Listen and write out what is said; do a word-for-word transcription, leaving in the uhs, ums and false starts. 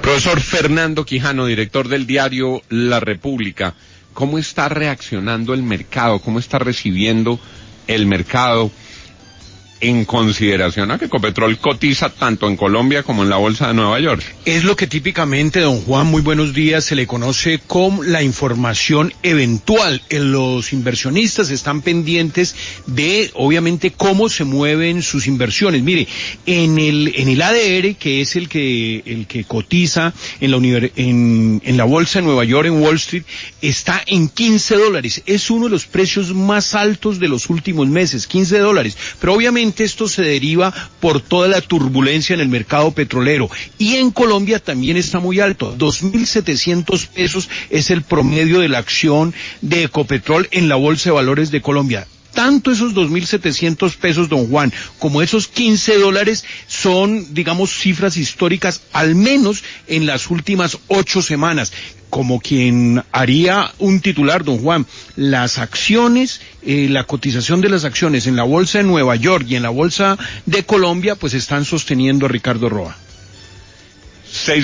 Profesor Fernando Quijano, director del diario La República, ¿cómo está reaccionando el mercado? ¿Cómo está recibiendo el mercado en consideración a que Ecopetrol cotiza tanto en Colombia como en la Bolsa de Nueva York? Es lo que típicamente, don Juan, muy buenos días, se le conoce como la información eventual. Los inversionistas están pendientes de, obviamente, cómo se mueven sus inversiones. Mire, en el en el A D R, que es el que el que cotiza en la univer- en, en la Bolsa de Nueva York, en Wall Street, está en quince dólares. Es uno de los precios más altos de los últimos meses, quince dólares. Pero obviamente esto se deriva por toda la turbulencia en el mercado petrolero. Y en Colombia también está muy alto. dos mil setecientos pesos es el promedio de la acción de Ecopetrol en la Bolsa de Valores de Colombia. Tanto esos dos mil setecientos pesos, don Juan, como esos quince dólares son, digamos, cifras históricas, al menos en las últimas ocho semanas. Como quien haría un titular, don Juan, las acciones, eh, la cotización de las acciones en la Bolsa de Nueva York y en la Bolsa de Colombia, pues están sosteniendo a Ricardo Roa.